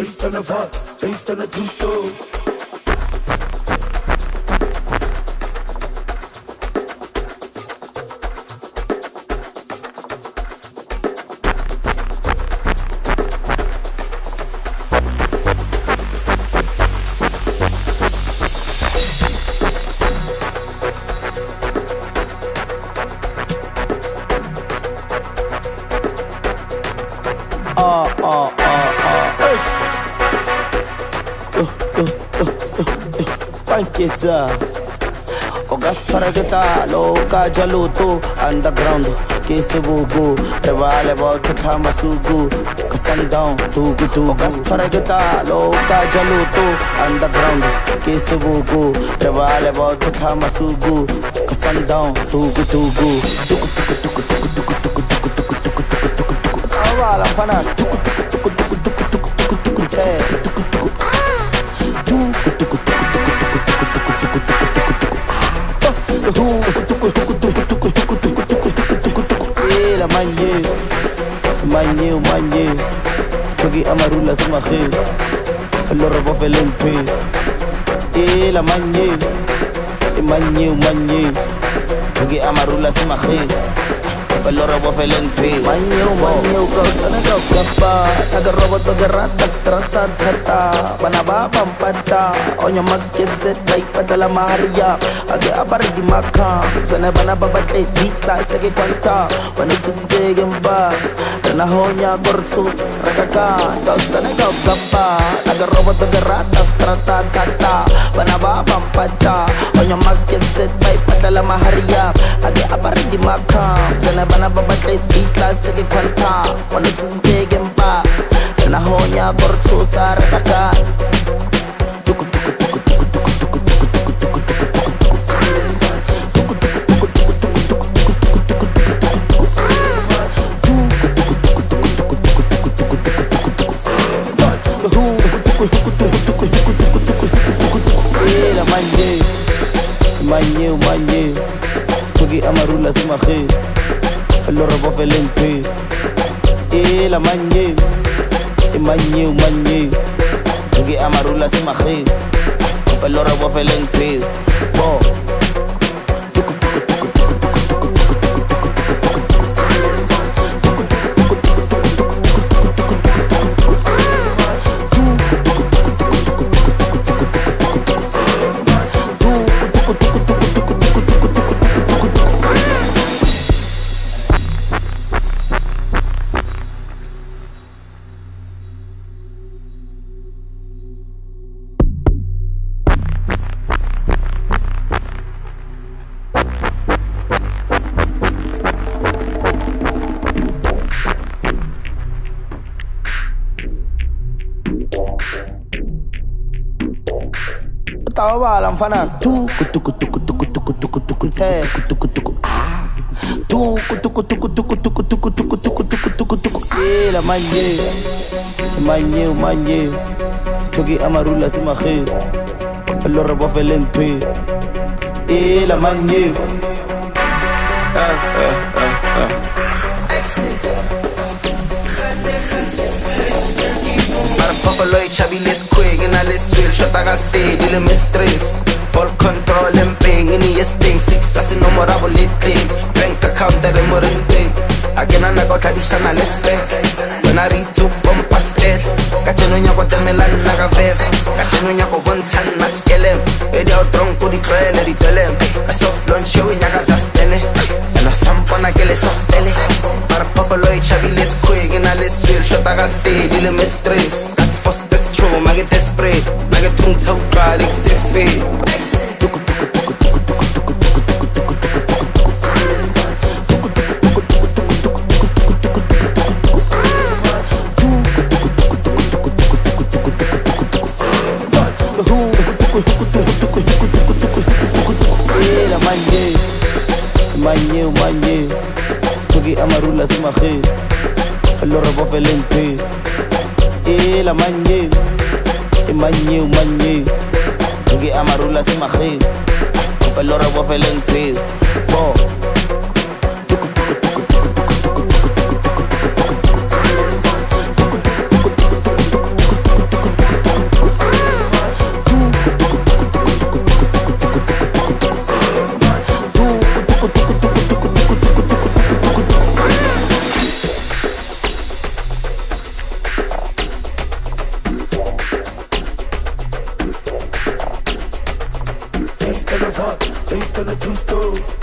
based on a vibe, based on a true story. Pankeza Ogasparagata Loka Jaluto Underground Kesebugu Revale Bauta Kamasugu Sundown Tugu Tugu Ogasparagata Loka Jaluto Underground Kesebugu Revale Bauta Kamasugu Sundown Tugu Tugu Tugu Tugu Tugu Tugu Tugu Tugu Tugu Tugu Tugu Tugu Tugu Tugu Awala Fana Tugu Tugu Tugu Tugu Tugu Tugu Tugu Tugu Tugu Manye Togi amarula sumahe Allora bofelente la manye Togi amarula sumahe Allora bofelente Manye Kausana kaukapa Naga robot toga ratas trata tata Banaba pampata Onyo max get set like patala maharia Age abari di maka Sana banaba batle Zikla sege kwanta Wanitsusi tegemba Rana honya gortsus Rakaka Kausana kaukapa Naga robot toga ratas trata tata Banaba pampata Onyo max get set like patala maharia Age abari di maka Sana banaba batle Zikla sege kwanta Wanitsusi tegemba Rana honya gortsus Rakaka Manye Togi amarula sumahe Allora bofelente la manye Togi amarula sumahe Allora bofelente Bo Tawala mfana tuku tuku tuku tuku tuku tuku tuku tuku tuku ah tuku tuku tuku tuku tuku tuku tuku tuku tuku tuku tuku la manye Togi amarula sumahe Allora bofelente la manye Popoloy chabiles quick and I let's switch shot I got stay dile me stress all control and paying in the sting six as no more lately bank account that I'm morente again I got traditional respect when I read to bomb pastel kacheno nya ko temela naga vev kacheno nya ko bontan maskelem edi out tronco di trailer di telem a soft launch show nya ga dastene and a sampana que le sostele para popoloy chabiles quick and I let's switch shot I got stay dile me stress First that's true, I get desperate. I get tung so dry, like Siffy. Manye Togi amarula sumahe Allora bofelente la manye Togi amarula sumahe Allora bofelente Bo based on a true story.